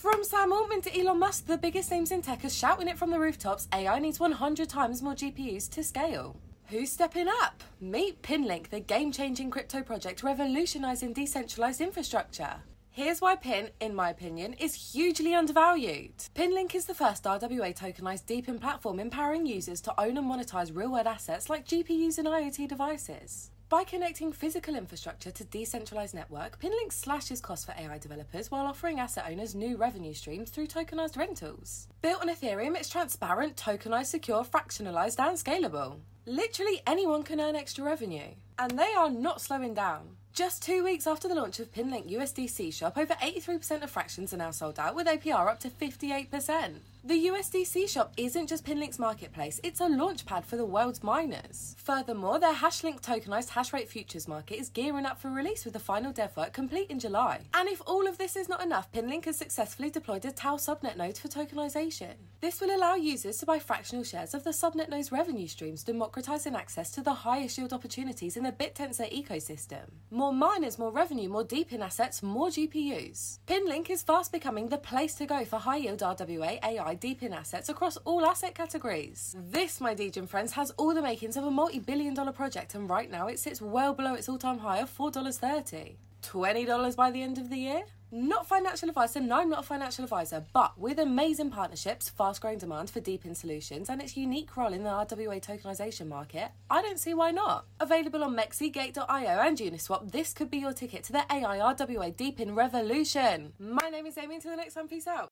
From Sam Altman to Elon Musk, the biggest names in tech are shouting it from the rooftops, AI needs 100 times more GPUs to scale. Who's stepping up? Meet Pinlink, the game-changing crypto project revolutionising decentralised infrastructure. Here's why Pin, in my opinion, is hugely undervalued. Pinlink is the first RWA tokenized DePIN platform empowering users to own and monetize real-world assets like GPUs and IoT devices. By connecting physical infrastructure to decentralized network, Pinlink slashes costs for AI developers while offering asset owners new revenue streams through tokenized rentals. Built on Ethereum, it's transparent, tokenized, secure, fractionalized, and scalable. Literally anyone can earn extra revenue. And they are not slowing down. Just 2 weeks after the launch of Pinlink USDC shop, over 83% of fractions are now sold out, with APR up to 58%. The USDC shop isn't just Pinlink's marketplace, it's a launchpad for the world's miners. Furthermore, their Hashlink tokenized hash rate futures market is gearing up for release with the final dev work complete in July. And if all of this is not enough, Pinlink has successfully deployed a Tau subnet node for tokenization. This will allow users to buy fractional shares of the subnet node's revenue streams, democratizing access to the highest yield opportunities in the BitTensor ecosystem. More miners, more revenue, more DePIN assets, more GPUs. Pinlink is fast becoming the place to go for high-yield RWA AI DePIN assets across all asset categories. This, my Degen friends, has all the makings of a multi-billion-dollar project, and right now it sits well below its all-time high of $4.30. $20 by the end of the year? Not financial advice, and no, I'm not a financial advisor, but with amazing partnerships, fast-growing demand for DePIN solutions, and its unique role in the RWA tokenization market, I don't see why not. Available on Mexi, Gate.io and Uniswap, this could be your ticket to the AI RWA DePIN revolution. My name is Amy, until the next time, peace out.